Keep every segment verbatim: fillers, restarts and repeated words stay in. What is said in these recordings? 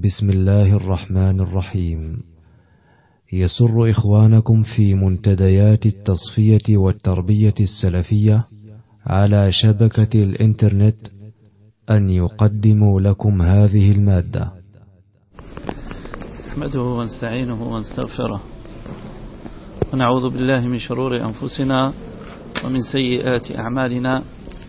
بسم الله الرحمن الرحيم. يسر إخوانكم في منتديات التصفية والتربية السلفية على شبكة الإنترنت أن يقدموا لكم هذه المادة. نحمده ونستعينه ونستغفره ونعوذ بالله من شرور أنفسنا ومن سيئات أعمالنا.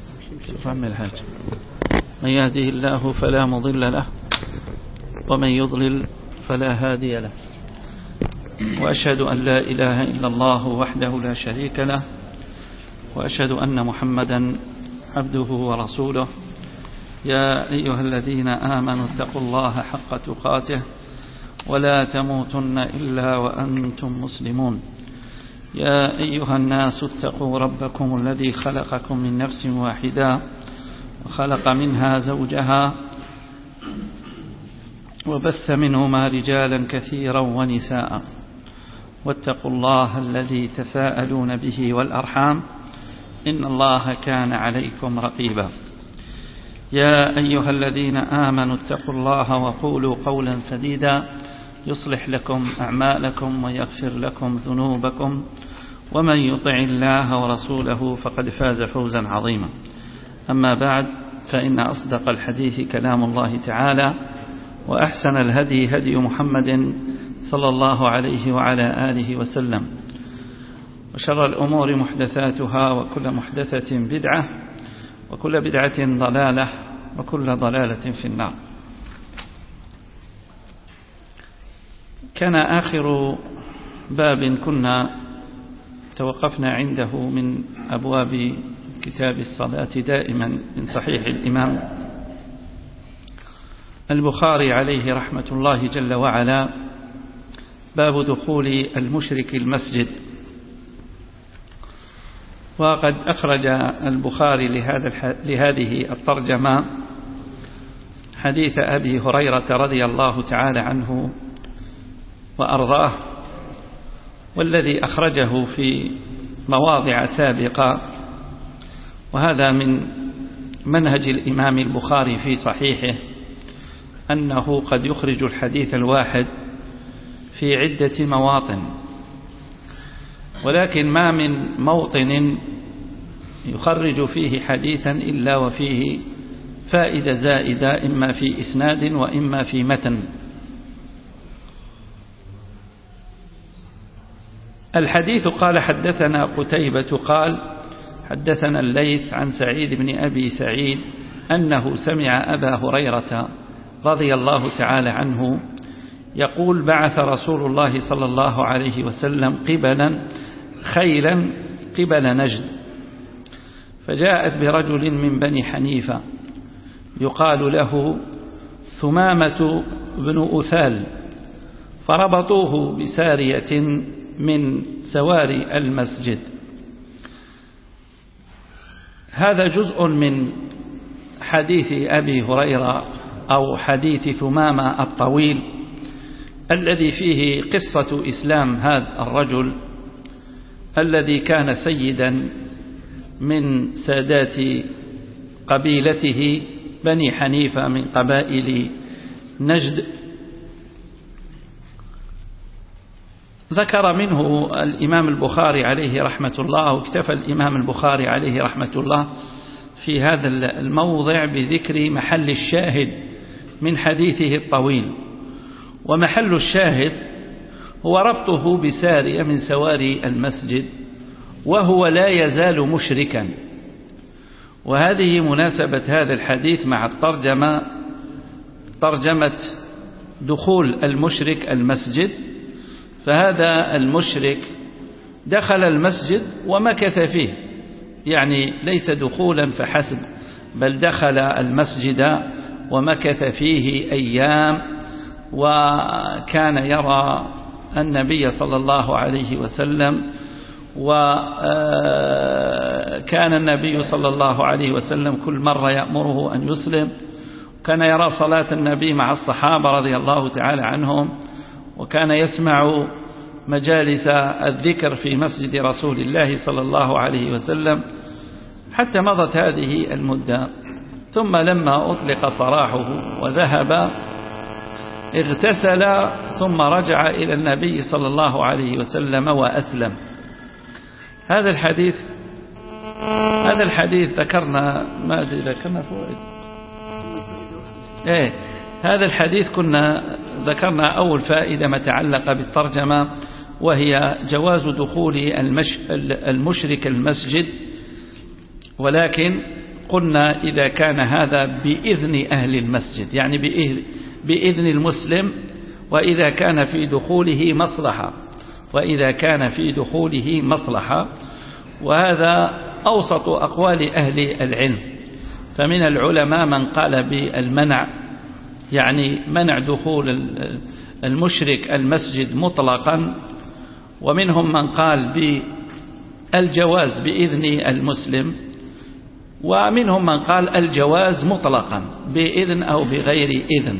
من يهده الله فلا مضل له ومن يضلل فلا هادي له، وأشهد أن لا إله إلا الله وحده لا شريك له، وأشهد أن محمدا عبده ورسوله. يا أيها الذين آمنوا اتقوا الله حق تقاته ولا تموتن إلا وأنتم مسلمون. يا أيها الناس اتقوا ربكم الذي خلقكم من نفس واحدة وخلق منها زوجها وبث منهما رجالا كثيرا ونساء، واتقوا الله الذي تساءلون به والأرحام إن الله كان عليكم رقيبا. يا أيها الذين آمنوا اتقوا الله وقولوا قولا سديدا يصلح لكم أعمالكم ويغفر لكم ذنوبكم، ومن يطع الله ورسوله فقد فاز فوزا عظيما. أما بعد، فإن أصدق الحديث كلام الله تعالى، وأحسن الهدي هدي محمد صلى الله عليه وعلى آله وسلم، وشر الأمور محدثاتها، وكل محدثة بدعة، وكل بدعة ضلالة، وكل ضلالة في النار. كان آخر باب كنا توقفنا عنده من أبواب كتاب الصلاة دائما من صحيح الإمام البخاري عليه رحمة الله جل وعلا، باب دخول المشرك المسجد. وقد أخرج البخاري لهذا لهذه الترجمة حديث أبي هريرة رضي الله تعالى عنه وأرضاه، والذي أخرجه في مواضع سابقة، وهذا من منهج الإمام البخاري في صحيحه أنه قد يخرج الحديث الواحد في عدة مواطن، ولكن ما من موطن يخرج فيه حديثا إلا وفيه فائدة زائدة، إما في إسناد وإما في متن. الحديث قال حدثنا قتيبة قال حدثنا الليث عن سعيد بن أبي سعيد أنه سمع أبا هريرة رضي الله تعالى عنه يقول: بعث رسول الله صلى الله عليه وسلم قبلا خيلا قبل نجد، فجاءت برجل من بني حنيفة يقال له ثمامة بن أثال، فربطوه بسارية من سواري المسجد. هذا جزء من حديث أبي هريرة أو حديث ثمامة الطويل، الذي فيه قصة إسلام هذا الرجل الذي كان سيدا من سادات قبيلته بني حنيفة من قبائل نجد. ذكر منه الإمام البخاري عليه رحمة الله، واكتفى الإمام البخاري عليه رحمة الله في هذا الموضع بذكر محل الشاهد من حديثه الطويل. ومحل الشاهد هو ربطه بسارية من سواري المسجد، وهو لا يزال مشركا. وهذه مناسبة هذا الحديث مع الترجمة، ترجمة دخول المشرك المسجد. فهذا المشرك دخل المسجد ومكث فيه، يعني ليس دخولا فحسب، بل دخل المسجد ومكث فيه أيام، وكان يرى النبي صلى الله عليه وسلم، وكان النبي صلى الله عليه وسلم كل مرة يأمره أن يسلم، كان يرى صلاة النبي مع الصحابة رضي الله تعالى عنهم، وكان يسمع مجالس الذكر في مسجد رسول الله صلى الله عليه وسلم، حتى مضت هذه المدة. ثم لما أطلق سراحه وذهب اغتسل ثم رجع إلى النبي صلى الله عليه وسلم وأسلم. هذا الحديث هذا الحديث ذكرنا ما أدري ذكرنا فوائد إيه هذا الحديث كنا ذكرنا أول فائدة ما تعلق بالترجمة، وهي جواز دخول المش المشرك المسجد، ولكن قلنا إذا كان هذا بإذن أهل المسجد، يعني بإذن المسلم، وإذا كان في دخوله مصلحة وإذا كان في دخوله مصلحة وهذا أوسط أقوال أهل العلم. فمن العلماء من قال بالمنع، يعني منع دخول المشرك المسجد مطلقا، ومنهم من قال بالجواز بإذن المسلم، ومنهم من قال الجواز مطلقا بإذن أو بغير إذن.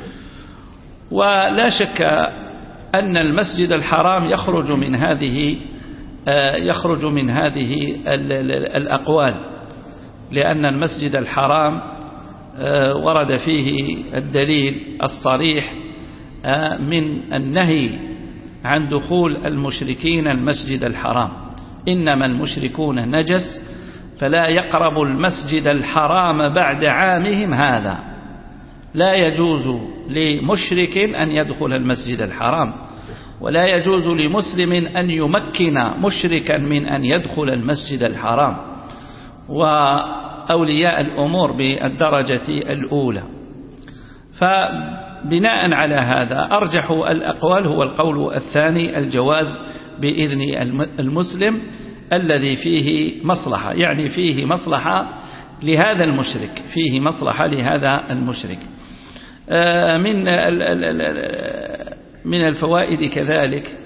ولا شك أن المسجد الحرام يخرج من هذه يخرج من هذه الأقوال، لأن المسجد الحرام ورد فيه الدليل الصريح من النهي عن دخول المشركين المسجد الحرام. إنما المشركون نجس فلا يقربوا المسجد الحرام بعد عامهم هذا. لا يجوز لمشرك أن يدخل المسجد الحرام، ولا يجوز لمسلم أن يمكن مشركا من أن يدخل المسجد الحرام، وأولياء الأمور بالدرجة الأولى. فبناء على هذا أرجح الأقوال هو القول الثاني، الجواز بإذن المسلم الذي فيه مصلحة، يعني فيه مصلحة لهذا المشرك، فيه مصلحة لهذا المشرك. من من الفوائد كذلك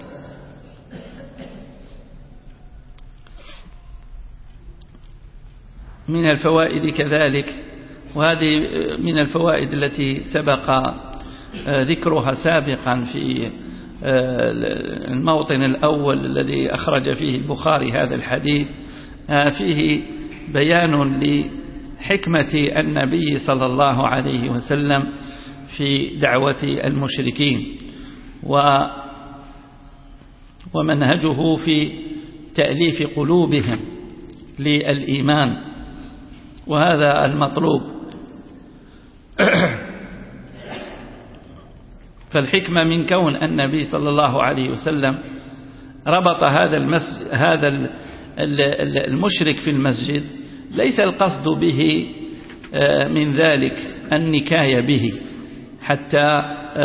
من الفوائد كذلك وهذه من الفوائد التي سبق ذكرها سابقا في الموطن الأول الذي أخرج فيه البخاري هذا الحديث، فيه بيان لحكمة النبي صلى الله عليه وسلم في دعوة المشركين ومنهجه في تأليف قلوبهم للإيمان، وهذا المطلوب. فالحكمة من كون النبي صلى الله عليه وسلم ربط هذا المسجد هذا المشرك في المسجد، ليس القصد به من ذلك النكاية به حتى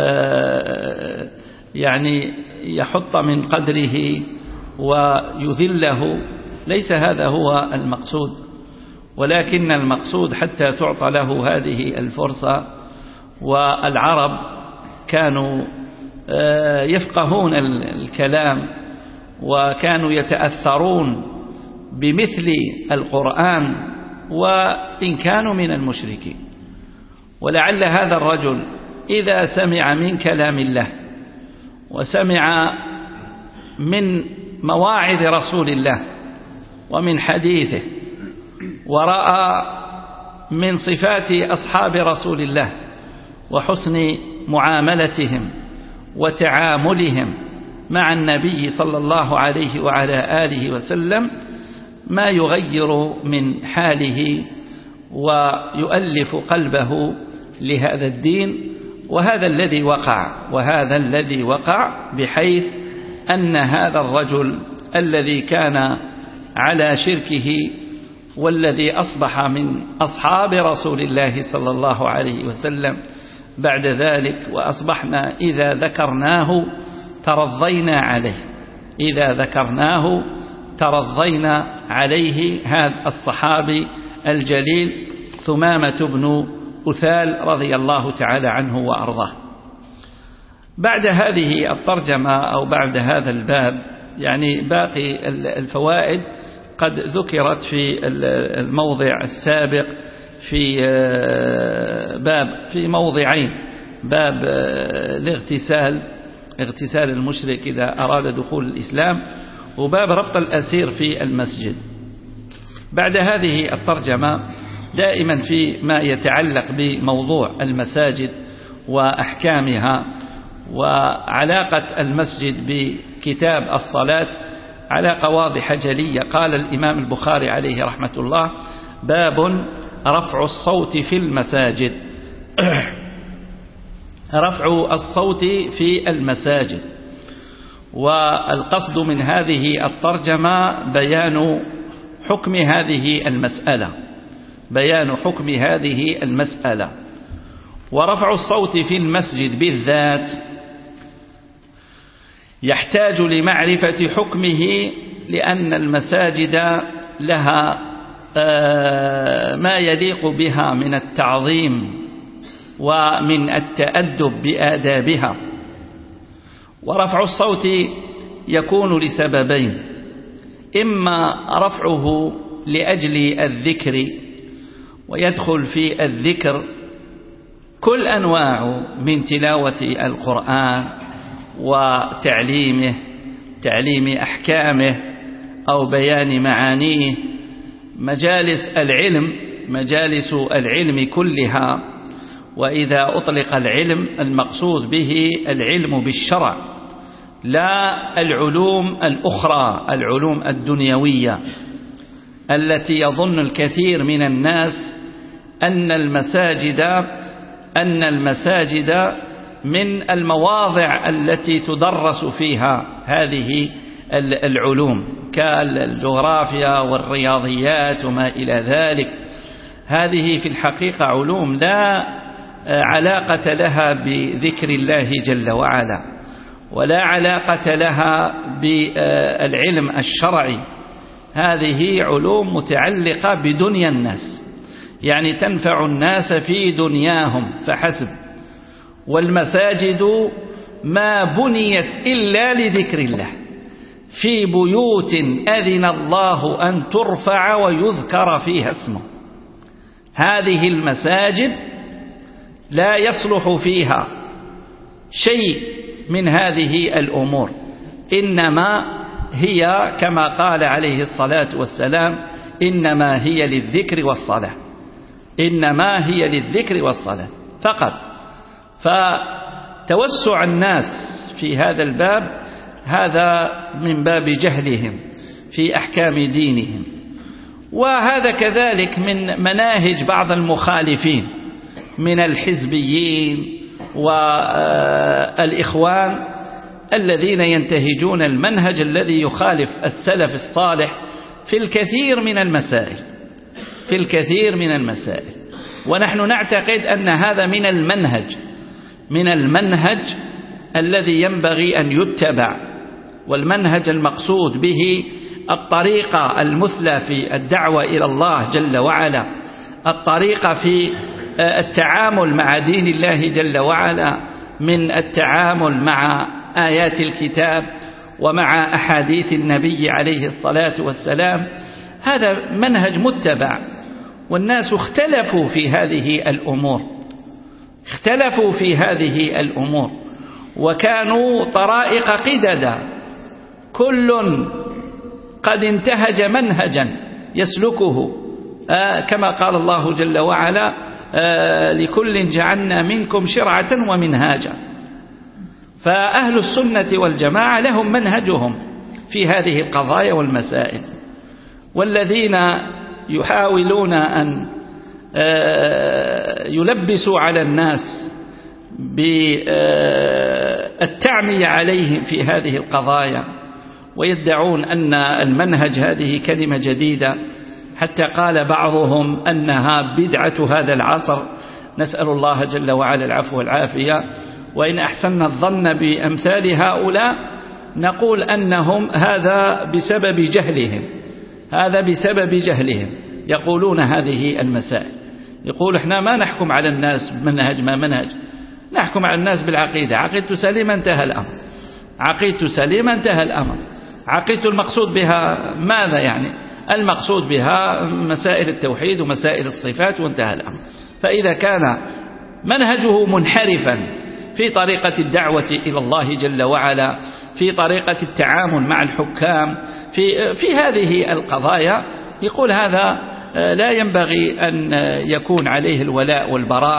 يعني يحط من قدره ويذله، ليس هذا هو المقصود، ولكن المقصود حتى تعطى له هذه الفرصة. والعرب كانوا يفقهون الكلام وكانوا يتأثرون بمثل القرآن وإن كانوا من المشركين. ولعل هذا الرجل إذا سمع من كلام الله وسمع من مواعظ رسول الله ومن حديثه ورأى من صفات أصحاب رسول الله وحسن معاملتهم وتعاملهم مع النبي صلى الله عليه وعلى آله وسلم ما يغير من حاله ويؤلف قلبه لهذا الدين. وهذا الذي وقع وهذا الذي وقع بحيث أن هذا الرجل الذي كان على شركه والذي أصبح من أصحاب رسول الله صلى الله عليه وسلم بعد ذلك، وأصبحنا إذا ذكرناه ترضينا عليه إذا ذكرناه ترضينا عليه هذا الصحابي الجليل ثمامة بن أثال رضي الله تعالى عنه وأرضاه. بعد هذه الترجمة أو بعد هذا الباب يعني باقي الفوائد قد ذكرت في الموضع السابق في باب في موضعين، باب الاغتسال اغتسال المشرك إذا أراد دخول الإسلام، وباب ربط الأسير في المسجد. بعد هذه الترجمة دائما في ما يتعلق بموضوع المساجد وأحكامها وعلاقة المسجد بكتاب الصلاة علاقة واضحة جلية. قال الإمام البخاري عليه رحمة الله: باب رفع الصوت في المساجد. رفع الصوت في المساجد، والقصد من هذه الترجمة بيان حكم هذه المسألة بيان حكم هذه المسألة. ورفع الصوت في المسجد بالذات يحتاج لمعرفة حكمه، لأن المساجد لها ما يليق بها من التعظيم ومن التأدب بآدابها. ورفع الصوت يكون لسببين: إما رفعه لأجل الذكر، ويدخل في الذكر كل أنواع من تلاوة القرآن وتعليمه، تعليم أحكامه أو بيان معانيه، مجالس العلم مجالس العلم كلها. وإذا أطلق العلم المقصود به العلم بالشرع، لا العلوم الأخرى، العلوم الدنيوية التي يظن الكثير من الناس أن المساجد أن المساجد من المواضع التي تدرس فيها هذه العلوم كالجغرافيا والرياضيات وما إلى ذلك. هذه في الحقيقة علوم لا علاقة لها بذكر الله جل وعلا، ولا علاقة لها بالعلم الشرعي. هذه علوم متعلقة بدنيا الناس، يعني تنفع الناس في دنياهم فحسب. والمساجد ما بنيت إلا لذكر الله، في بيوت أذن الله أن ترفع ويذكر فيها اسمه. هذه المساجد لا يصلح فيها شيء من هذه الأمور، إنما هي كما قال عليه الصلاة والسلام: إنما هي للذكر والصلاة، إنما هي للذكر والصلاة فقط. فتوسع الناس في هذا الباب هذا من باب جهلهم في أحكام دينهم، وهذا كذلك من مناهج بعض المخالفين من الحزبيين والإخوان الذين ينتهجون المنهج الذي يخالف السلف الصالح في الكثير من المسائل في الكثير من المسائل. ونحن نعتقد أن هذا من المنهج من المنهج الذي ينبغي أن يتبع، والمنهج المقصود به الطريقة المثلى في الدعوة إلى الله جل وعلا، الطريقة في التعامل مع دين الله جل وعلا من التعامل مع آيات الكتاب ومع أحاديث النبي عليه الصلاة والسلام. هذا منهج متبع، والناس اختلفوا في هذه الأمور اختلفوا في هذه الأمور وكانوا طرائق قددا، كل قد انتهج منهجا يسلكه، آه كما قال الله جل وعلا: آه لكل جعلنا منكم شرعة ومنهاجا. فأهل السنة والجماعة لهم منهجهم في هذه القضايا والمسائل، والذين يحاولون أن آه يلبسوا على الناس بالتعمية عليهم في هذه القضايا ويدعون أن المنهج هذه كلمة جديدة، حتى قال بعضهم أنها بدعة هذا العصر. نسأل الله جل وعلا العفو والعافية. وإن أحسننا الظن بأمثال هؤلاء نقول أنهم هذا بسبب جهلهم هذا بسبب جهلهم يقولون هذه المسائل. يقول إحنا ما نحكم على الناس بمنهج ما منهج، نحكم على الناس بالعقيدة. عقيدة سليمة انتهى الأمر عقيدة سليمة انتهى الأمر عقيدة المقصود بها ماذا؟ يعني المقصود بها مسائل التوحيد ومسائل الصفات وانتهى الأمر. فإذا كان منهجه منحرفا في طريقة الدعوة إلى الله جل وعلا، في طريقة التعامل مع الحكام في, في هذه القضايا، يقول هذا لا ينبغي أن يكون عليه الولاء والبراء،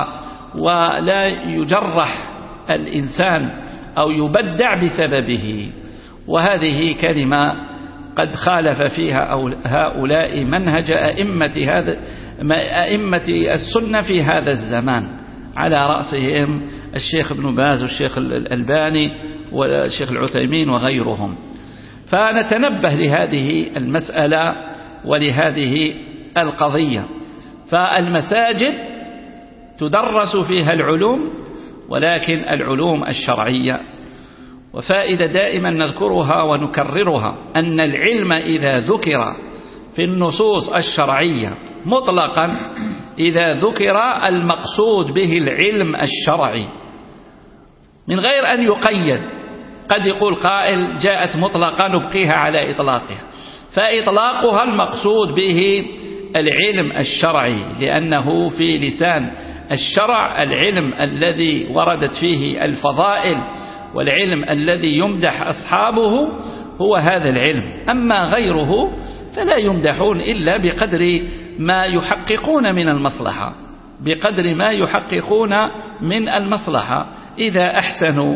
ولا يجرح الإنسان أو يبدع بسببه. وهذه كلمة قد خالف فيها هؤلاء منهج أئمة هذا أئمة السنة في هذا الزمان، على رأسهم الشيخ ابن باز والشيخ الألباني والشيخ العثيمين وغيرهم. فنتنبه لهذه المسألة ولهذه القضية. فالمساجد تدرس فيها العلوم، ولكن العلوم الشرعية. وفائدة دائما نذكرها ونكررها أن العلم إذا ذكر في النصوص الشرعية مطلقا، إذا ذكر المقصود به العلم الشرعي من غير أن يقيد. قد يقول قائل جاءت مطلقا نبقيها على إطلاقها، فإطلاقها المقصود به العلم الشرعي، لأنه في لسان الشرع العلم الذي وردت فيه الفضائل والعلم الذي يمدح أصحابه هو هذا العلم. أما غيره فلا يمدحون إلا بقدر ما يحققون من المصلحة، بقدر ما يحققون من المصلحة. إذا أحسنوا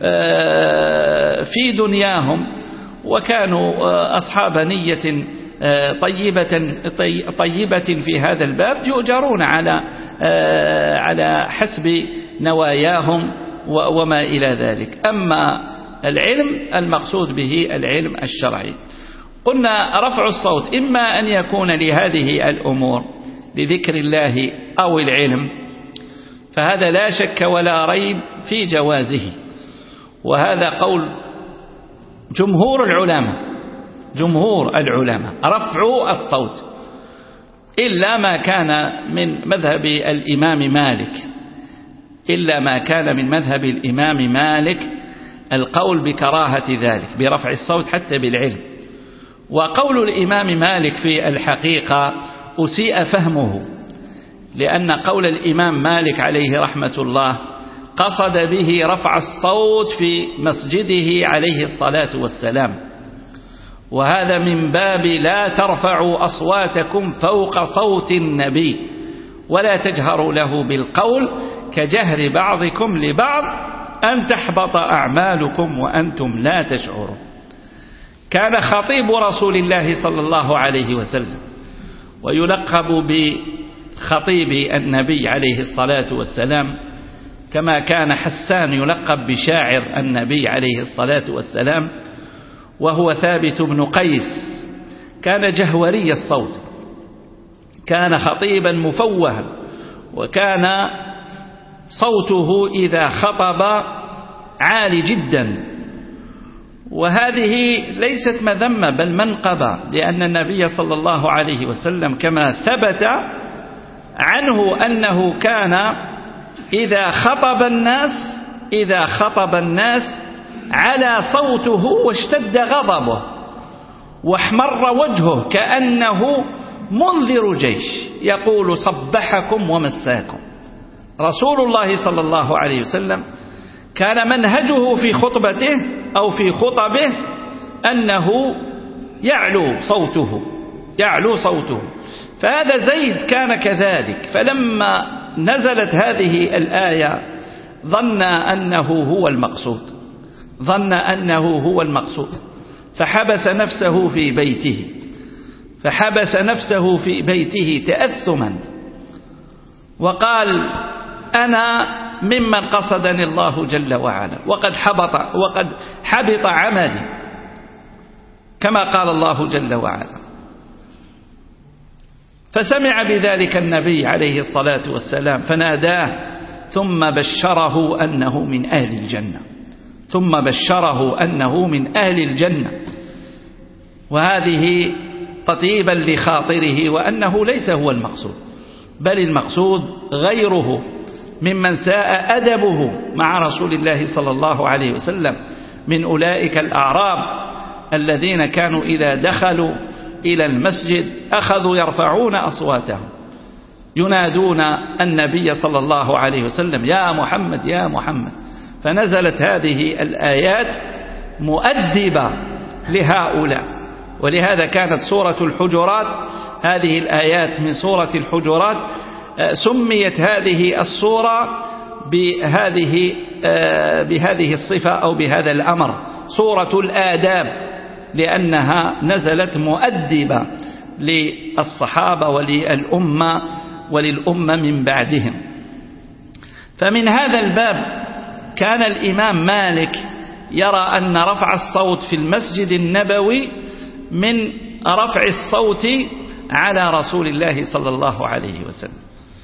في دنياهم وكانوا أصحاب نية طيبة طيبة في هذا الباب يؤجرون على على حسب نواياهم وما إلى ذلك. أما العلم المقصود به العلم الشرعي. قلنا رفع الصوت إما أن يكون لهذه الأمور لذكر الله أو العلم، فهذا لا شك ولا ريب في جوازه، وهذا قول جمهور العلماء جمهور العلماء رفع الصوت، إلا ما كان من مذهب الإمام مالك إلا ما كان من مذهب الإمام مالك القول بكراهة ذلك برفع الصوت حتى بالعلم. وقول الإمام مالك في الحقيقة أسيء فهمه، لأن قول الإمام مالك عليه رحمة الله قصد به رفع الصوت في مسجده عليه الصلاة والسلام، وهذا من باب لا ترفعوا أصواتكم فوق صوت النبي ولا تجهروا له بالقول كجهر بعضكم لبعض أن تحبط أعمالكم وأنتم لا تشعرون. كان خطيب رسول الله صلى الله عليه وسلم ويلقب بخطيب النبي عليه الصلاة والسلام، كما كان حسان يلقب بشاعر النبي عليه الصلاة والسلام، وهو ثابت بن قيس. كان جهوري الصوت، كان خطيبا مفوها، وكان صوته إذا خطب عالي جدا. وهذه ليست مذمة بل منقبة، لأن النبي صلى الله عليه وسلم كما ثبت عنه أنه كان إذا خطب الناس إذا خطب الناس على صوته واشتد غضبه واحمر وجهه كأنه منذر جيش يقول صبحكم ومساكم. رسول الله صلى الله عليه وسلم كان منهجه في خطبته أو في خطبه أنه يعلو صوته يعلو صوته فهذا زيد كان كذلك. فلما نزلت هذه الآية ظن أنه هو المقصود ظن أنه هو المقصود فحبس نفسه في بيته فحبس نفسه في بيته تأثما، وقال أنا ممن قصدني الله جل وعلا وقد حبط وقد حبط عملي، كما قال الله جل وعلا. فسمع بذلك النبي عليه الصلاة والسلام فناداه ثم بشره أنه من أهل الجنة ثم بشره أنه من أهل الجنة وهذه تطيبا لخاطره، وأنه ليس هو المقصود بل المقصود غيره ممن ساء أدبه مع رسول الله صلى الله عليه وسلم من أولئك الأعراب الذين كانوا إذا دخلوا إلى المسجد أخذوا يرفعون أصواتهم ينادون النبي صلى الله عليه وسلم يا محمد يا محمد. فنزلت هذه الآيات مؤدبة لهؤلاء، ولهذا كانت سورة الحجرات هذه الآيات من سورة الحجرات سميت هذه الصورة بهذه بهذه الصفة أو بهذا الأمر، صورة الآداب، لأنها نزلت مؤدبة للصحابة وللأمة وللأمة من بعدهم. فمن هذا الباب كان الإمام مالك يرى أن رفع الصوت في المسجد النبوي من رفع الصوت على رسول الله صلى الله عليه وسلم،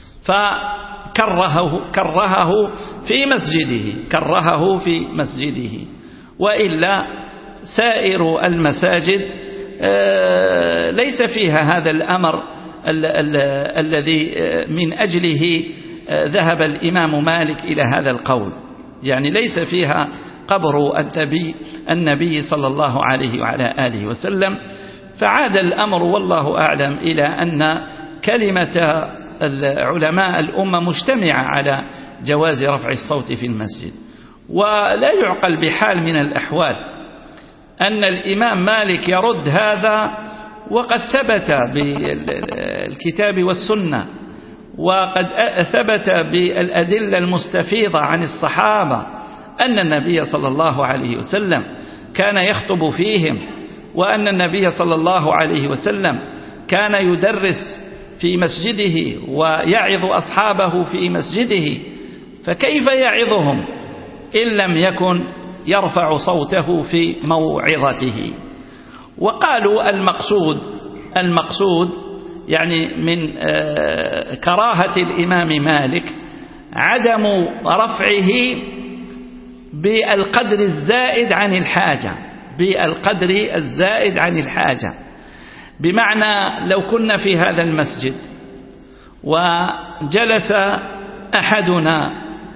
فكرهه كرهه في مسجده كرهه في مسجده وإلا سائر المساجد ليس فيها هذا الأمر الذي من أجله ذهب الإمام مالك إلى هذا القول، يعني ليس فيها قبر النبي النبي صلى الله عليه وعلى آله وسلم. فعاد الأمر والله أعلم إلى أن كلمة العلماء الأمة مجتمعة على جواز رفع الصوت في المسجد. ولا يعقل بحال من الأحوال أن الإمام مالك يرد هذا وقد ثبت بالكتاب والسنة، وقد ثبت بالأدلة المستفيضة عن الصحابة أن النبي صلى الله عليه وسلم كان يخطب فيهم، وأن النبي صلى الله عليه وسلم كان يدرس في مسجده ويعظ أصحابه في مسجده، فكيف يعظهم إن لم يكن يرفع صوته في موعظته؟ وقالوا المقصود المقصود يعني من كراهة الإمام مالك عدم رفعه بالقدر الزائد عن الحاجة بالقدر الزائد عن الحاجة بمعنى لو كنا في هذا المسجد وجلس أحدنا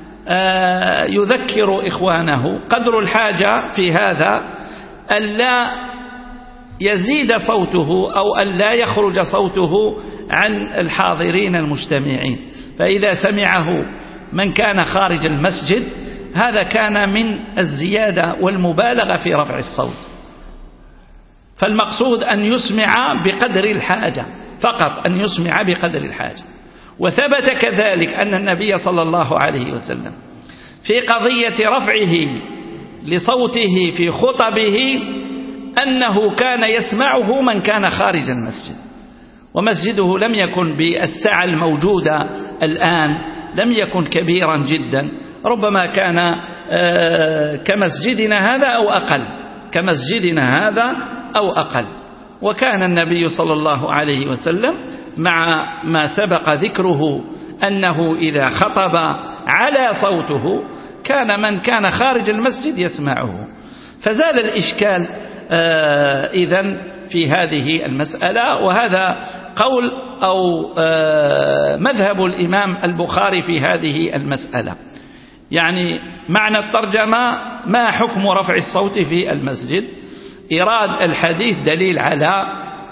يذكر إخوانه، قدر الحاجة في هذا ألا يزيد صوته أو ألا يخرج صوته عن الحاضرين المجتمعين، فإذا سمعه من كان خارج المسجد هذا كان من الزيادة والمبالغة في رفع الصوت. فالمقصود أن يسمع بقدر الحاجة فقط، أن يسمع بقدر الحاجة. وثبت كذلك أن النبي صلى الله عليه وسلم في قضية رفعه لصوته في خطبه أنه كان يسمعه من كان خارج المسجد، ومسجده لم يكن بالسعة الموجودة الآن، لم يكن كبيرا جدا، ربما كان كمسجدنا هذا أو أقل كمسجدنا هذا أو أقل. وكان النبي صلى الله عليه وسلم مع ما سبق ذكره أنه إذا خطب على صوته كان من كان خارج المسجد يسمعه. فزال الإشكال إذن في هذه المسألة، وهذا قول أو مذهب الإمام البخاري في هذه المسألة. يعني معنى الترجمة: ما حكم رفع الصوت في المسجد؟ إيراد الحديث دليل على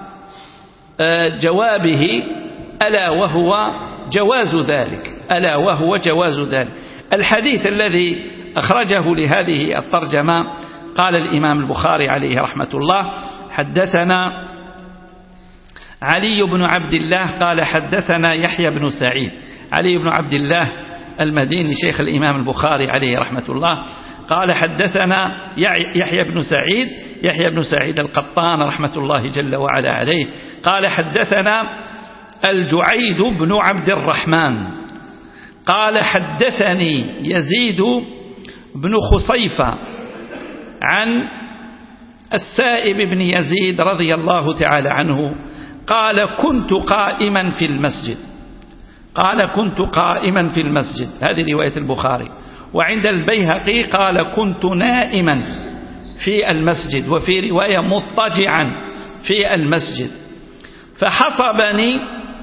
جوابه، ألا وهو جواز ذلك ألا وهو جواز ذلك. الحديث الذي أخرجه لهذه الترجمة قال الإمام البخاري عليه رحمة الله: حدثنا علي بن عبد الله قال حدثنا يحيى بن سعيد. علي بن عبد الله المديني شيخ الإمام البخاري عليه رحمة الله قال حدثنا يحيى بن سعيد يحيى بن سعيد القطان رحمة الله جل وعلا عليه قال حدثنا الجعيد بن عبد الرحمن قال حدثني يزيد بن خصيفة عن السائب بن يزيد رضي الله تعالى عنه قال كنت قائما في المسجد قال كنت قائما في المسجد هذه رواية البخاري. وعند البيهقي قال كنت نائما في المسجد، وفي رواية مضطجعا في المسجد، فحصبني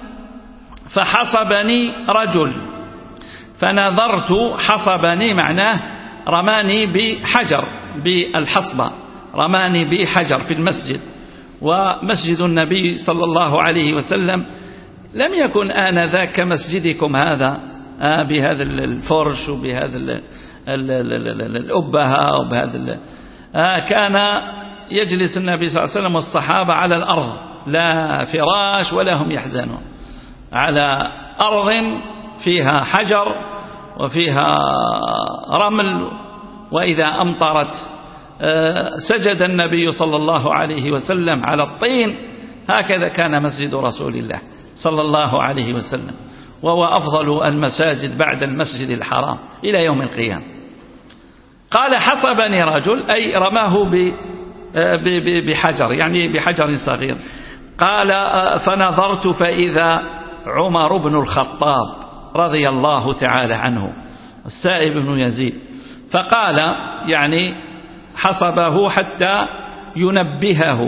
فحصبني رجل فنظرت. حصبني معناه رماني بحجر، بالحصبة رماني بحجر في المسجد. ومسجد النبي صلى الله عليه وسلم لم يكن آنذاك كمسجدكم هذا بهذا الفرش وبهذا الأبهة وبهذا كان يجلس النبي صلى الله عليه وسلم والصحابة على الأرض، لا فراش ولا هم يحزنون، على أرض فيها حجر وفيها رمل، وإذا أمطرت سجد النبي صلى الله عليه وسلم على الطين. هكذا كان مسجد رسول الله صلى الله عليه وسلم، وهو أفضل المساجد بعد المسجد الحرام إلى يوم القيامة. قال حصبني رجل، أي رماه بحجر، يعني بحجر صغير. قال فنظرت فإذا عمر بن الخطاب رضي الله تعالى عنه السائب بن يزيد، فقال يعني حصبه حتى ينبهه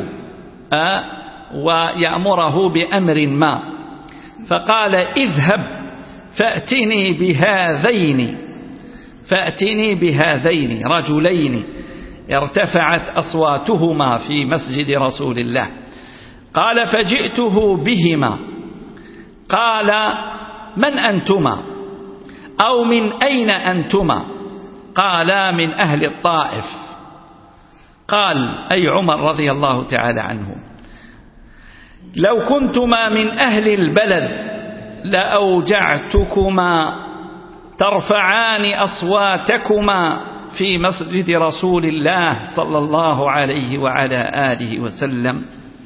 ويأمره بأمر ما، فقال اذهب فأتني بهذين فأتني بهذين رجلين ارتفعت أصواتهما في مسجد رسول الله. قال فجئته بهما. قال من أنتما أو من أين أنتما؟ قالا من أهل الطائف. قال أي عمر رضي الله تعالى عنه لو كنتما من أهل البلد لأوجعتكما ترفعان أصواتكما في مسجد رسول الله صلى الله عليه وعلى آله وسلم.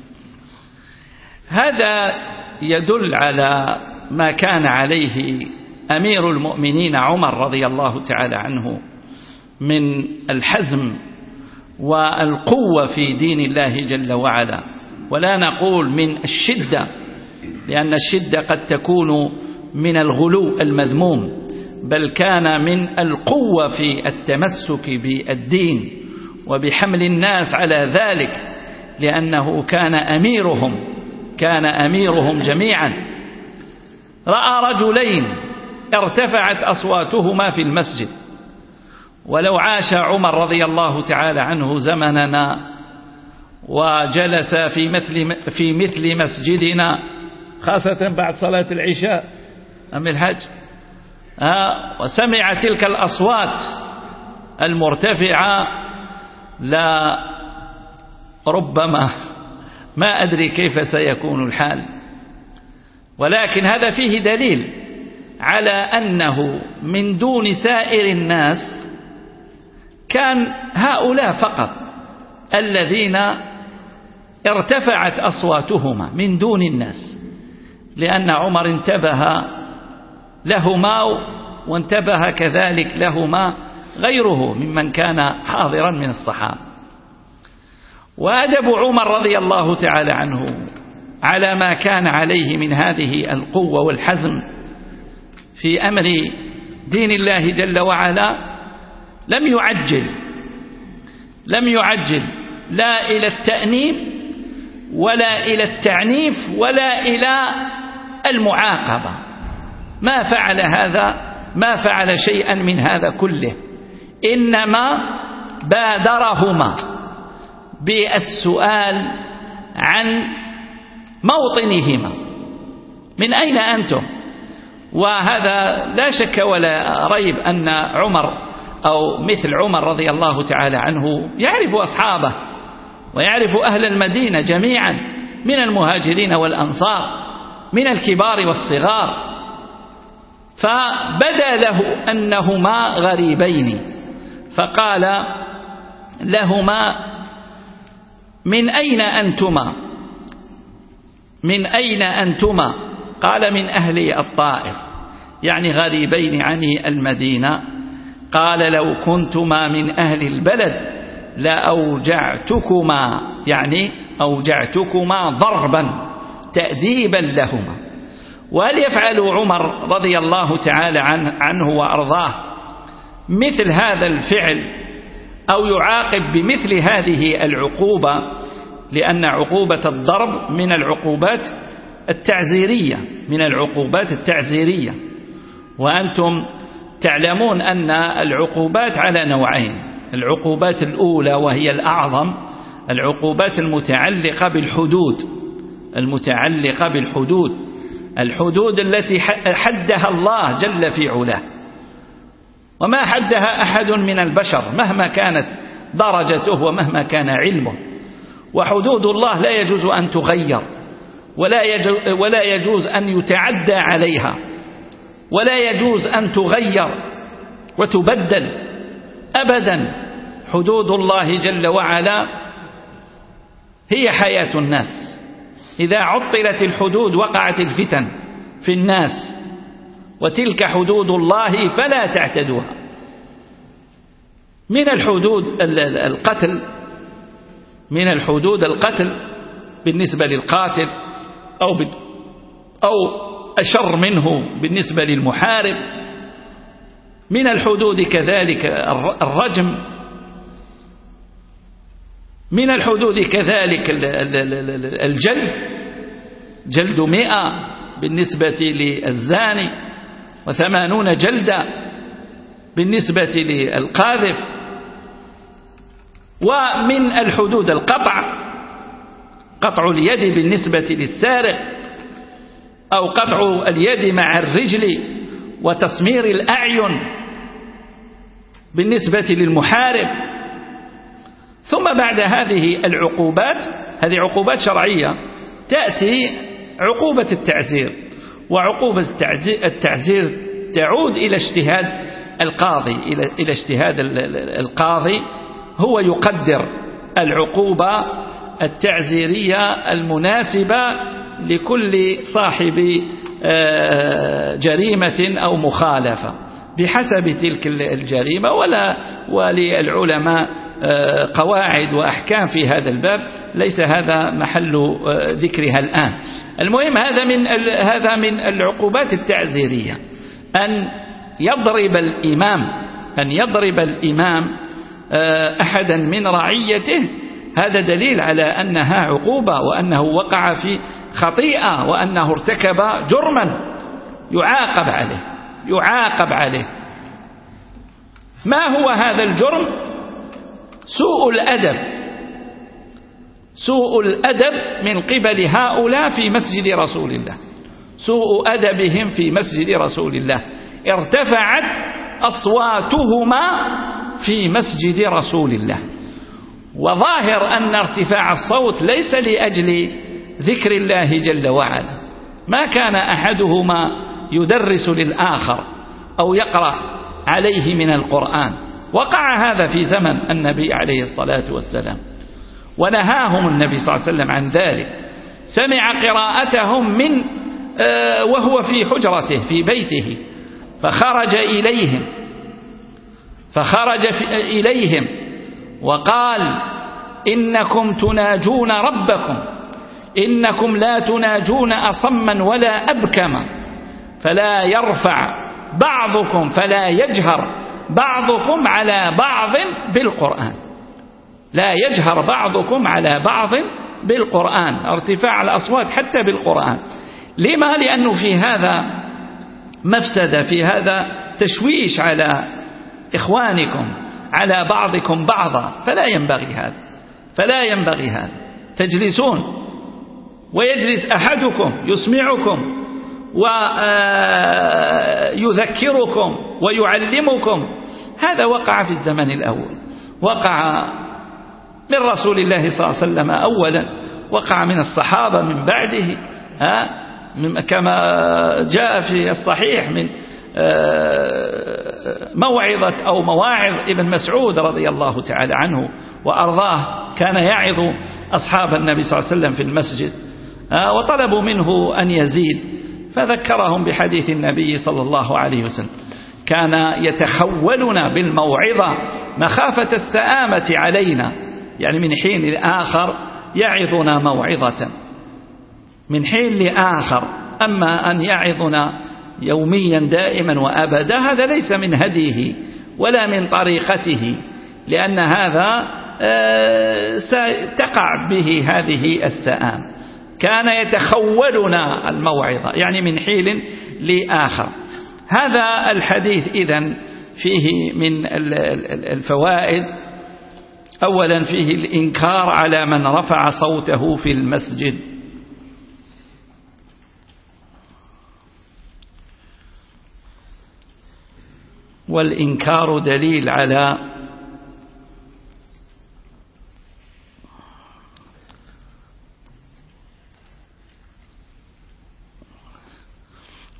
هذا يدل على ما كان عليه أمير المؤمنين عمر رضي الله تعالى عنه من الحزم والقوة في دين الله جل وعلا، ولا نقول من الشدة، لأن الشدة قد تكون من الغلو المذموم، بل كان من القوة في التمسك بالدين وبحمل الناس على ذلك، لأنه كان أميرهم كان أميرهم جميعا. رأى رجلين ارتفعت أصواتهما في المسجد، ولو عاش عمر رضي الله تعالى عنه زمننا وجلس في مثل في مثل مسجدنا، خاصة بعد صلاة العشاء أم الحج، وسمع تلك الأصوات المرتفعة، لا ربما ما أدري كيف سيكون الحال. ولكن هذا فيه دليل على أنه من دون سائر الناس كان هؤلاء فقط الذين ارتفعت أصواتهما من دون الناس، لأن عمر انتبه لهما وانتبه كذلك لهما غيره ممن كان حاضرا من الصحابة. وأدب عمر رضي الله تعالى عنه على ما كان عليه من هذه القوة والحزم في أمر دين الله جل وعلا لم يعجل لم يعجل لا إلى التأنيب ولا إلى التعنيف ولا إلى المعاقبة، ما فعل هذا ما فعل شيئا من هذا كله، إنما بادرهما بالسؤال عن موطنهما، من أين أنتم؟ وهذا لا شك ولا ريب أن عمر أو مثل عمر رضي الله تعالى عنه يعرف أصحابه ويعرف أهل المدينة جميعا من المهاجرين والأنصار من الكبار والصغار، فبدا له أنهما غريبين، فقال لهما من أين أنتما من أين أنتما؟ قال من أهل الطائف، يعني غريبين عن المدينة. قال لو كنتما من أهل البلد لأوجعتكما، يعني أوجعتكما ضربا تأديبا لهما. وهل يفعل عمر رضي الله تعالى عنه وأرضاه مثل هذا الفعل أو يعاقب بمثل هذه العقوبة؟ لأن عقوبة الضرب من العقوبات التعزيرية من العقوبات التعزيرية وأنتم تعلمون أن العقوبات على نوعين: العقوبات الأولى وهي الأعظم، العقوبات المتعلقة بالحدود المتعلقة بالحدود الحدود التي حدها الله جل في علاه، وما حدها أحد من البشر مهما كانت درجته ومهما كان علمه. وحدود الله لا يجوز أن تغير ولا يجوز, ولا يجوز أن يتعدى عليها ولا يجوز أن تغير وتبدل أبدا. حدود الله جل وعلا هي حياة الناس، إذا عطلت الحدود وقعت الفتن في الناس، وتلك حدود الله فلا تعتدوها. من الحدود القتل، من الحدود القتل بالنسبة للقاتل، أو أو أشر منه بالنسبة للمحارب. من الحدود كذلك الرجم، من الحدود كذلك الجلد، جلد مئة بالنسبة للزاني، وثمانون جلدة بالنسبة للقاذف. ومن الحدود القطع، قطع اليد بالنسبة للسارق، أو قطع اليد مع الرجل وتسمير الأعين بالنسبة للمحارب. ثم بعد هذه العقوبات، هذه عقوبات شرعية، تأتي عقوبة التعزير. وعقوبة التعزير تعود إلى اجتهاد القاضي، إلى اجتهاد القاضي، هو يقدر العقوبة التعزيرية المناسبة لكل صاحب جريمة أو مخالفة بحسب تلك الجريمة. ولا وللعلماء قواعد وأحكام في هذا الباب، ليس هذا محل ذكرها الآن. المهم هذا من هذا من العقوبات التعزيرية، أن يضرب الإمام أن يضرب الإمام أحدا من رعيته، هذا دليل على أنها عقوبة، وأنه وقع في خطيئة، وأنه ارتكب جرما يعاقب عليه يعاقب عليه. ما هو هذا الجرم؟ سوء الأدب سوء الأدب من قبل هؤلاء في مسجد رسول الله، سوء أدبهم في مسجد رسول الله. ارتفعت أصواتهما في مسجد رسول الله، وظاهر أن ارتفاع الصوت ليس لأجل ذكر الله جل وعلا، ما كان أحدهما يدرس للآخر أو يقرأ عليه من القرآن. وقع هذا في زمن النبي عليه الصلاة والسلام، ونهاهم النبي صلى الله عليه وسلم عن ذلك. سمع قراءتهم من آه وهو في حجرته في بيته، فخرج إليهم فخرج إليهم وقال: إنكم تناجون ربكم، إنكم لا تناجون أصما ولا أبكما، فلا يرفع بعضكم فلا يجهر بعضكم على بعض بالقرآن، لا يجهر بعضكم على بعض بالقرآن، ارتفاع الأصوات حتى بالقرآن. لما؟ لأنه في هذا مفسدة، في هذا تشويش على إخوانكم، على بعضكم بعضا، فلا ينبغي هذا فلا ينبغي هذا. تجلسون ويجلس أحدكم يسمعكم ويذكركم ويعلمكم. هذا وقع في الزمن الأول، وقع من رسول الله صلى الله عليه وسلم أولا، وقع من الصحابة من بعده، كما جاء في الصحيح من موعظة أو مواعظ ابن مسعود رضي الله تعالى عنه وأرضاه، كان يعظ أصحاب النبي صلى الله عليه وسلم في المسجد، وطلبوا منه أن يزيد، فذكرهم بحديث النبي صلى الله عليه وسلم: كان يتخولنا بالموعظة مخافة السآمة علينا، يعني من حين لآخر يعظنا موعظة من حين لآخر. أما أن يعظنا يوميا دائما وأبدا، هذا ليس من هديه ولا من طريقته، لأن هذا ستقع به هذه السآم. كان يتخولنا الموعظة، يعني من حين لآخر. هذا الحديث إذن فيه من الفوائد: أولا فيه الإنكار على من رفع صوته في المسجد، والإنكار دليل على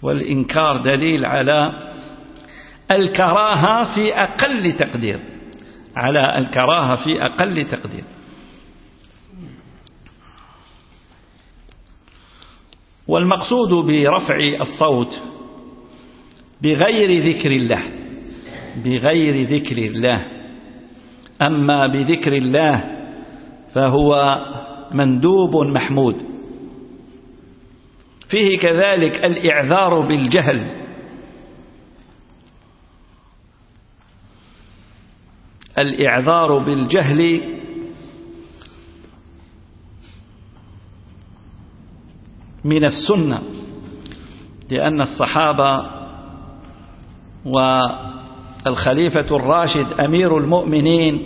والإنكار دليل على الكراهة في أقل تقدير، على الكراهة في أقل تقدير. والمقصود برفع الصوت بغير ذكر الله، بغير ذكر الله. أما بذكر الله فهو مندوب محمود. فيه كذلك الإعذار بالجهل، الإعذار بالجهل من السنة، لأن الصحابة والخليفة الراشد أمير المؤمنين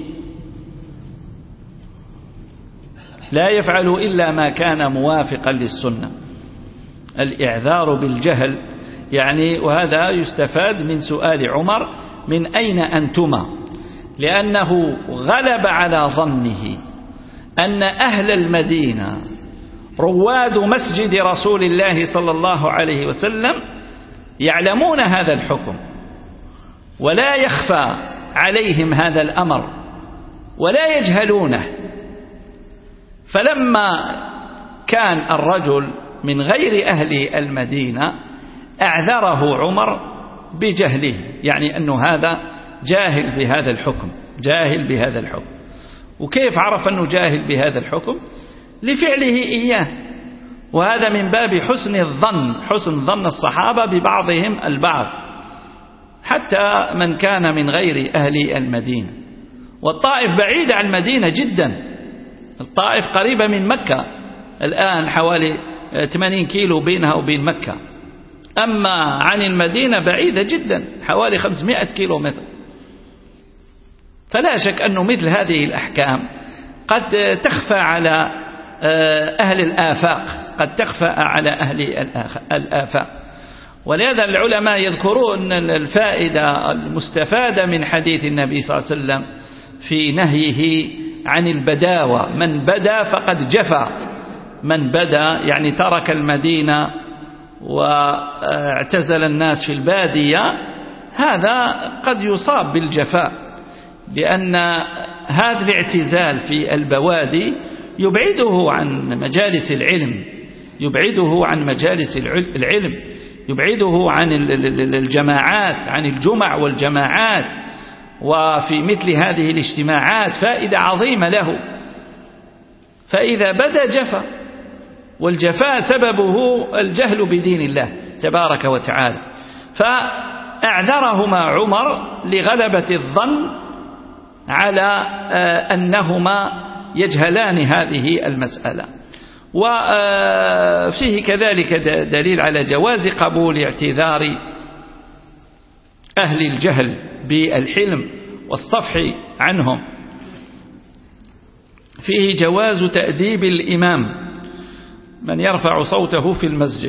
لا يفعل إلا ما كان موافقا للسنة. الإعذار بالجهل يعني، وهذا يستفاد من سؤال عمر من أين أنتما، لأنه غلب على ظنه أن أهل المدينة رواد مسجد رسول الله صلى الله عليه وسلم يعلمون هذا الحكم ولا يخفى عليهم هذا الأمر ولا يجهلونه. فلما كان الرجل من غير أهل المدينة أعذره عمر بجهله، يعني أنه هذا جاهل بهذا الحكم، جاهل بهذا الحكم. وكيف عرف أنه جاهل بهذا الحكم؟ لفعله إياه. وهذا من باب حسن الظن، حسن ظن الصحابة ببعضهم البعض، حتى من كان من غير أهل المدينة. والطائف بعيدة عن المدينة جدا، الطائف قريبة من مكة الآن، حوالي ثمانين كيلو بينها وبين مكة، أما عن المدينة بعيدة جدا حوالي خمسمائة كيلو متر. فلا شك أنه مثل هذه الأحكام قد تخفى على أهل الآفاق، قد تخفى على أهل الآفاق. ولهذا العلماء يذكرون الفائدة المستفادة من حديث النبي صلى الله عليه وسلم في نهيه عن البداوة، من بدا فقد جفا. من بدا يعني ترك المدينة واعتزل الناس في البادية، هذا قد يصاب بالجفاء، لأن هذا الاعتزال في البوادي يبعده عن مجالس العلم، يبعده عن مجالس العلم، يبعده عن الجماعات، عن الجمع والجماعات. وفي مثل هذه الاجتماعات فائدة عظيمة له. فإذا بدا جفا، والجفاء سببه الجهل بدين الله تبارك وتعالى. فأعذرهما عمر لغلبة الظن على أنهما يجهلان هذه المسألة. وفيه كذلك دليل على جواز قبول اعتذار أهل الجهل بالحلم والصفح عنهم. فيه جواز تأديب الإمام من يرفع صوته في المسجد.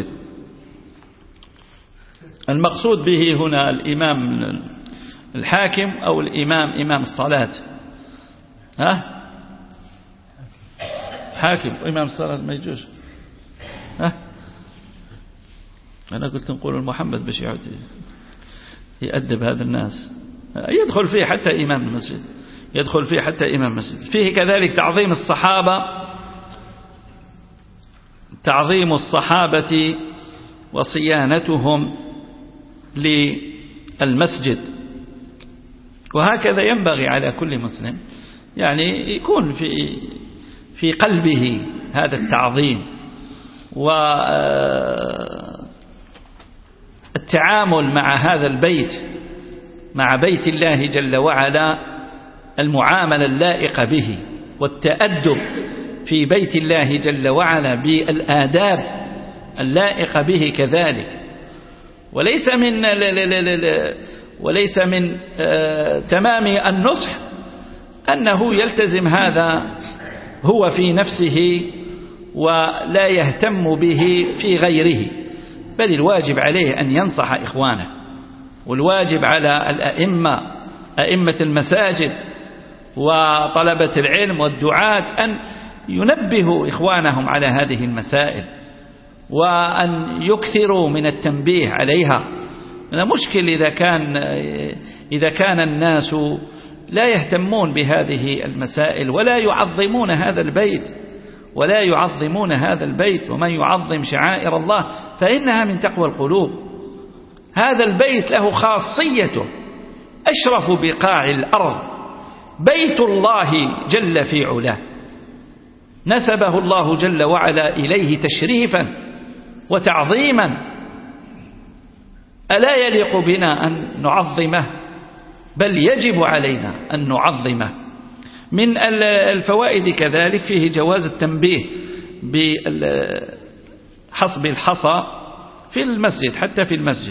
المقصود به هنا الإمام الحاكم أو الإمام إمام الصلاة. ها؟ حاكم إمام الصلاة ما يجوز. ها؟ أنا قلت نقول محمد باش يعود يأدب هذا الناس، يدخل فيه حتى إمام المسجد، يدخل فيه حتى إمام المسجد. فيه كذلك تعظيم الصحابة، تعظيم الصحابة وصيانتهم للمسجد. وهكذا ينبغي على كل مسلم، يعني يكون في في قلبه هذا التعظيم والتعامل مع هذا البيت، مع بيت الله جل وعلا، المعاملة اللائقة به، والتأدب في بيت الله جل وعلا بالآداب اللائقة به كذلك. وليس من وليس من تمام النصح أنه يلتزم هذا هو في نفسه ولا يهتم به في غيره، بل الواجب عليه أن ينصح إخوانه، والواجب على الأئمة، أئمة المساجد وطلبة العلم والدعاة، أن ينبهوا إخوانهم على هذه المسائل، وأن يكثروا من التنبيه عليها. مشكل إذا كان إذا كان الناس لا يهتمون بهذه المسائل ولا يعظمون هذا البيت ولا يعظمون هذا البيت ومن يعظم شعائر الله فإنها من تقوى القلوب. هذا البيت له خاصيته، أشرف بقاع الأرض، بيت الله جل في علاه، نسبه الله جل وعلا إليه تشريفا وتعظيما. ألا يليق بنا أن نعظمه؟ بل يجب علينا أن نعظمه. من الفوائد كذلك فيه جواز التنبيه بحصب الحصى في المسجد، حتى في المسجد،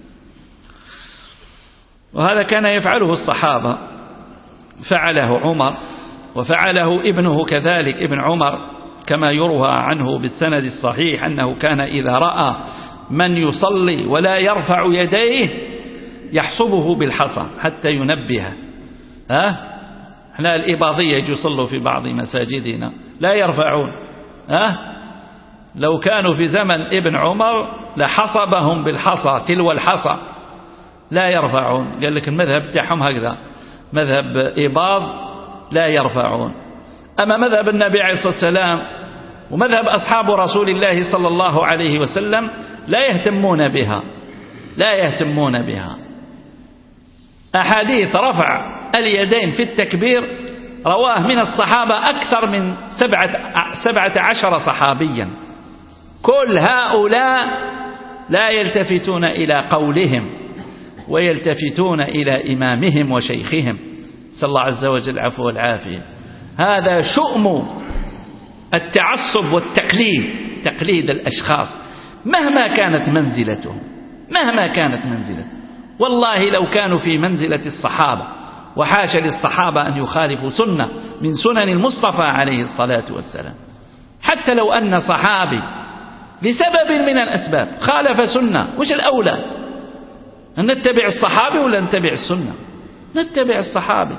وهذا كان يفعله الصحابة، فعله عمر وفعله ابنه كذلك ابن عمر، كما يروى عنه بالسند الصحيح أنه كان إذا رأى من يصلي ولا يرفع يديه يحصبه بالحصى حتى ينبهه. ها احنا الإباضية يجوا يصلوا في بعض مساجدنا لا يرفعون، ها لو كانوا في زمن ابن عمر لحصبهم بالحصى تلو الحصى، لا يرفعون. قال لك المذهب بتاعهم هكذا، مذهب إباض لا يرفعون. أما مذهب النبي عليه الصلاة والسلام ومذهب أصحاب رسول الله صلى الله عليه وسلم لا يهتمون بها، لا يهتمون بها. أحاديث رفع اليدين في التكبير رواه من الصحابة أكثر من سبعة, سبعة عشر صحابيا، كل هؤلاء لا يلتفتون إلى قولهم ويلتفتون إلى إمامهم وشيخهم، صلى الله عز وجل العفو والعافية. هذا شؤم التعصب والتقليد، تقليد الأشخاص مهما كانت منزلتهم، مهما كانت منزلة. والله لو كانوا في منزلة الصحابة، وحاشا للصحابة أن يخالفوا سنة من سنن المصطفى عليه الصلاة والسلام، حتى لو أن صحابي لسبب من الأسباب خالف سنة، وش الأولى؟ أن نتبع الصحابي ولا نتبع السنة؟ نتبع الصحابي.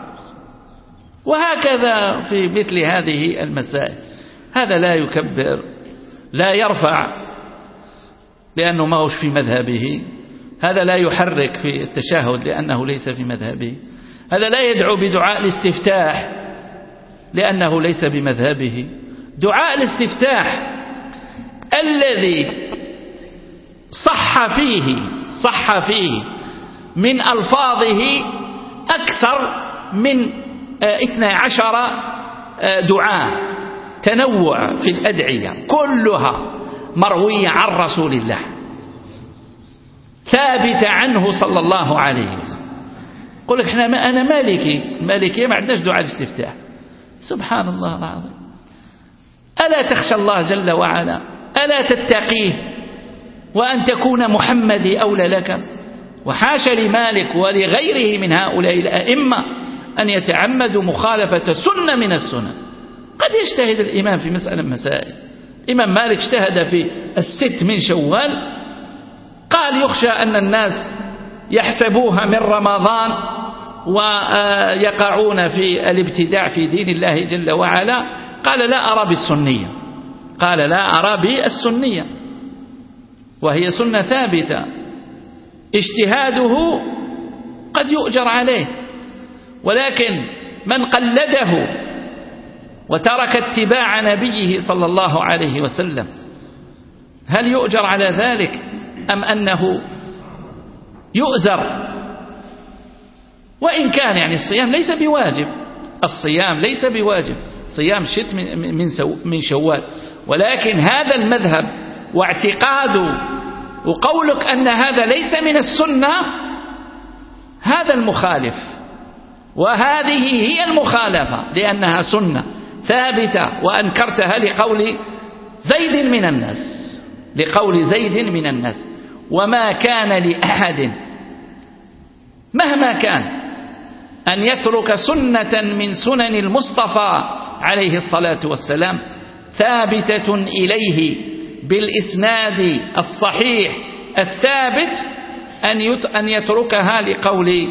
وهكذا في مثل هذه المسائل، هذا لا يكبر، لا يرفع لأنه ما هوش في مذهبه، هذا لا يحرك في التشهد لأنه ليس في مذهبه، هذا لا يدعو بدعاء الاستفتاح لأنه ليس بمذهبه. دعاء الاستفتاح الذي صح فيه صح فيه من ألفاظه أكثر من اثني عشر دعاء، تنوع في الأدعية كلها مروية عن رسول الله ثابت عنه صلى الله عليه وسلم. يقول لك احنا ما أنا مالكي مالكي ما عندناش دعاء الاستفتاح. سبحان الله العظيم. ألا تخشى الله جل وعلا؟ ألا تتقيه؟ وأن تكون محمدي أولى لك. وحاشا لمالك ولغيره من هؤلاء الأئمة أن يتعمدوا مخالفة سنة من السنن. قد يجتهد الإمام في مسألة مسائل. الإمام مالك اجتهد في الست من شوال، قال يخشى أن الناس يحسبوها من رمضان ويقعون في الابتداع في دين الله جل وعلا. قال لا أرى بالسنية، قال لا أرى بالسنية، وهي سنة ثابتة، اجتهاده قد يؤجر عليه، ولكن من قلده وترك اتباع نبيه صلى الله عليه وسلم هل يؤجر على ذلك أم أنه يؤزر؟ وإن كان يعني الصيام ليس بواجب، الصيام ليس بواجب، صيام شت من من شوال، ولكن هذا المذهب واعتقاده وقولك أن هذا ليس من السنة هذا المخالف، وهذه هي المخالفة لأنها سنة ثابتة، وأنكرتها لقول زيد من الناس، لقول زيد من الناس. وما كان لأحد مهما كان أن يترك سنة من سنن المصطفى عليه الصلاة والسلام ثابتة إليه بالإسناد الصحيح الثابت أن يتركها لقول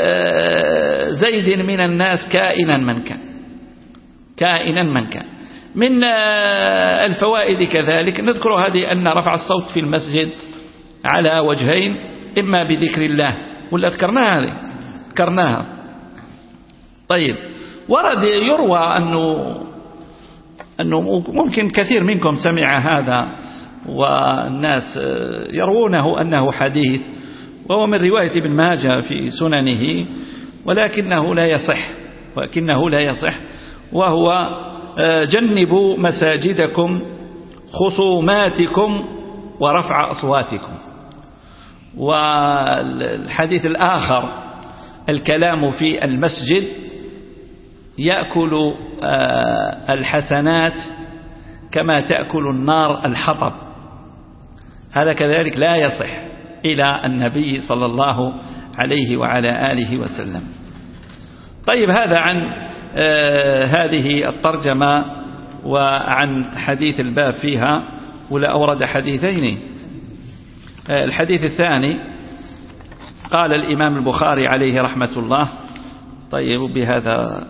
زيد من الناس كائنا من كان، كائنا من كان. من الفوائد كذلك نذكر هذه أن رفع الصوت في المسجد على وجهين، إما بذكر الله، ولا ذكرناها هذه ذكرناها. طيب، ورد يروى أنه أنه ممكن كثير منكم سمع هذا، والناس يروونه أنه حديث، وهو من رواية ابن ماجه في سننه، ولكنه لا يصح ولكنه لا يصح وهو جنبوا مساجدكم خصوماتكم ورفع أصواتكم. والحديث الآخر الكلام في المسجد يأكل الحسنات كما تأكل النار الحطب، هذا كذلك لا يصح إلى النبي صلى الله عليه وعلى آله وسلم. طيب، هذا عن هذه الترجمة وعن حديث الباب فيها، ولا أورد حديثين. الحديث الثاني قال الإمام البخاري عليه رحمة الله. طيب، بهذا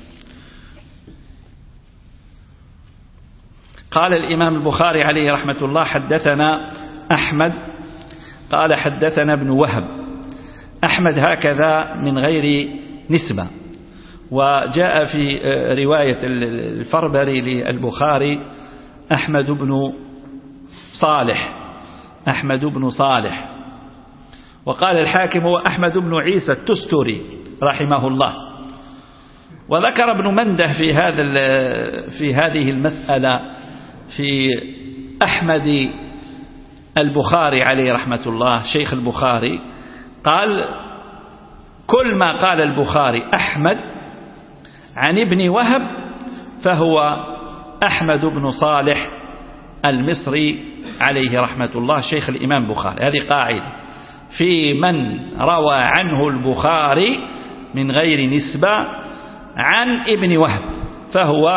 قال الإمام البخاري عليه رحمة الله: حدثنا أحمد قال حدثنا ابن وهب. أحمد هكذا من غير نسبة، وجاء في رواية الفربري للبخاري أحمد بن صالح أحمد بن صالح وقال الحاكم هو أحمد بن عيسى التستري رحمه الله. وذكر ابن منده في هذا في هذه المسألة في أحمد البخاري عليه رحمة الله شيخ البخاري، قال: كل ما قال البخاري أحمد عن ابن وهب فهو أحمد بن صالح المصري عليه رحمة الله شيخ الإمام البخاري. هذه قاعدة في من روى عنه البخاري من غير نسبة عن ابن وهب فهو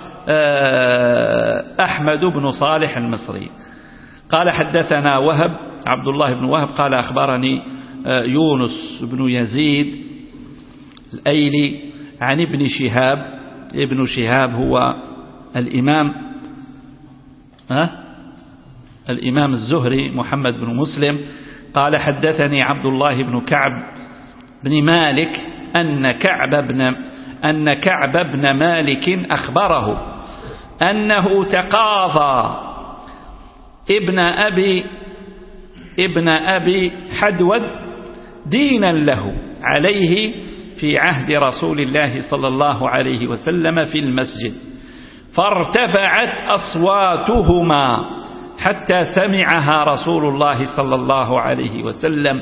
أحمد بن صالح المصري. قال: حدثنا وهب عبد الله بن وهب قال: أخبرني يونس بن يزيد الأيلي عن ابن شهاب. ابن شهاب هو الإمام ها الإمام الزهري محمد بن مسلم. قال: حدثني عبد الله بن كعب بن مالك أن كعب بن أن كعب بن مالك أخبره أنه تقاضى ابن أبي ابن أبي حدود دينا له عليه في عهد رسول الله صلى الله عليه وسلم في المسجد، فارتفعت أصواتهما حتى سمعها رسول الله صلى الله عليه وسلم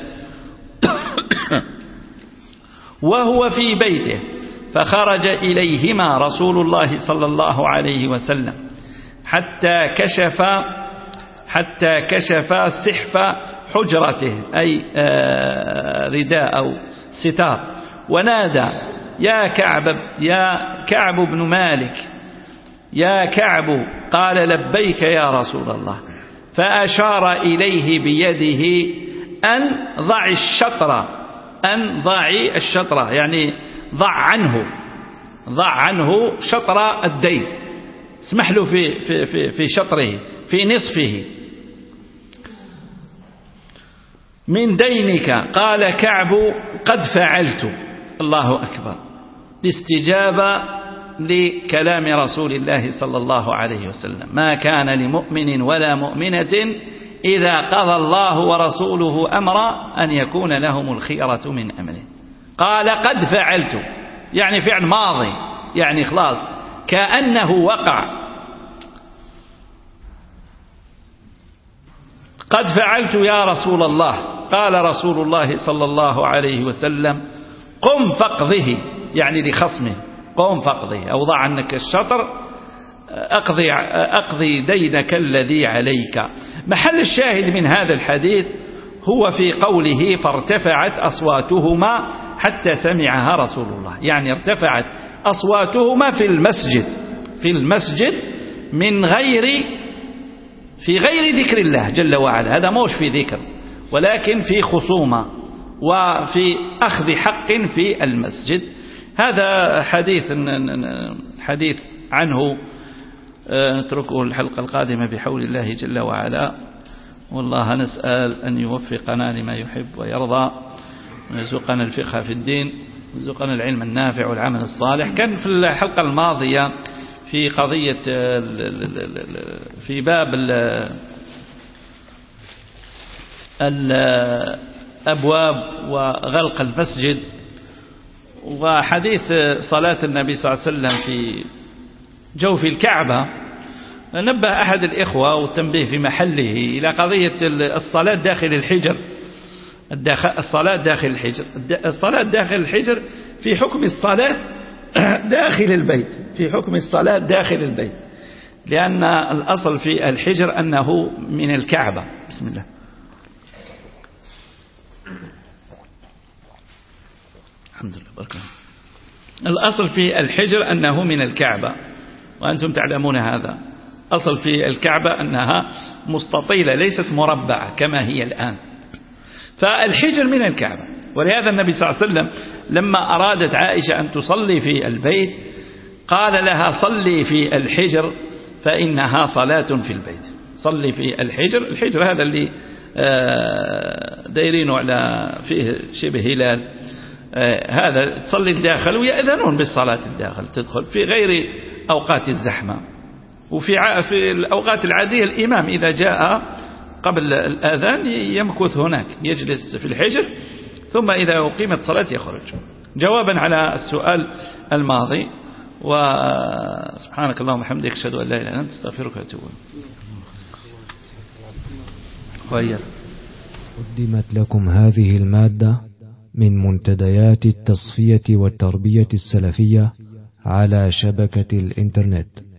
وهو في بيته، فخرج إليهما رسول الله صلى الله عليه وسلم حتى كشف حتى كشف سحف حجرته أي رداء أو ستار، ونادى: يا كعب يا كعب بن مالك يا كعب. قال: لبيك يا رسول الله. فأشار إليه بيده أن ضع الشطر أن ضعي الشطر يعني ضع عنه ضع عنه شطر الدين، اسمح له في في في في شطره في نصفه من دينك. قال كعب: قد فعلت. الله أكبر. الاستجابة لكلام رسول الله صلى الله عليه وسلم: ما كان لمؤمن ولا مؤمنة إذا قضى الله ورسوله أمرا أن يكون لهم الخيرة من أمره. قال: قد فعلت، يعني فعل ماضي، يعني خلاص كأنه وقع. قد فعلت يا رسول الله. قال رسول الله صلى الله عليه وسلم: قم فاقضه، يعني لخصمه، قم فاقضه، أو ضع عنك الشطر، أقضي, أقضي دينك الذي عليك. محل الشاهد من هذا الحديث هو في قوله: فارتفعت أصواتهما حتى سمعها رسول الله، يعني ارتفعت أصواتهما في المسجد في المسجد من غير في غير ذكر الله جل وعلا، هذا موش في ذكر، ولكن في خصومة وفي أخذ حق في المسجد. هذا حديث حديث عنه نتركه الحلقة القادمة بحول الله جل وعلا. والله نسأل أن يوفقنا لما يحب ويرضى، ويرزقنا الفقه في الدين، ويرزقنا العلم النافع والعمل الصالح. كان في الحلقة الماضية في قضية في باب الأبواب وغلق المسجد وحديث صلاة النبي صلى الله عليه وسلم في جوف الكعبة. نبه أحد الإخوة والتنبيه في محله إلى قضية الصلاة داخل الحجر، الصلاة داخل الحجر الصلاة داخل الحجر في حكم الصلاة داخل البيت، في حكم الصلاة داخل البيت، لأن الأصل في الحجر أنه من الكعبة. بسم الله. الحمد لله بركة. الأصل في الحجر أنه من الكعبة، وأنتم تعلمون هذا. أصل في الكعبة أنها مستطيلة ليست مربعة كما هي الآن، فالحجر من الكعبة. ولهذا النبي صلى الله عليه وسلم لما أرادت عائشة أن تصلي في البيت قال لها صلي في الحجر فإنها صلاة في البيت. صلي في الحجر، الحجر هذا اللي دايرينه على فيه شبه هلال، هذا تصلي الداخل ويأذنون بالصلاة الداخل، تدخل في غير أوقات الزحمة. وفي في الأوقات العادية الإمام إذا جاء قبل الآذان يمكث هناك، يجلس في الحجر، ثم إذا أقيمت صلاة يخرج. جوابا على السؤال الماضي. وسبحانك اللهم وبحمدك أشهد أن لا إله إلا أنت أستغفرك وأتوب إليك. قدمت لكم هذه المادة من منتديات التصفية والتربية السلفية على شبكة الإنترنت.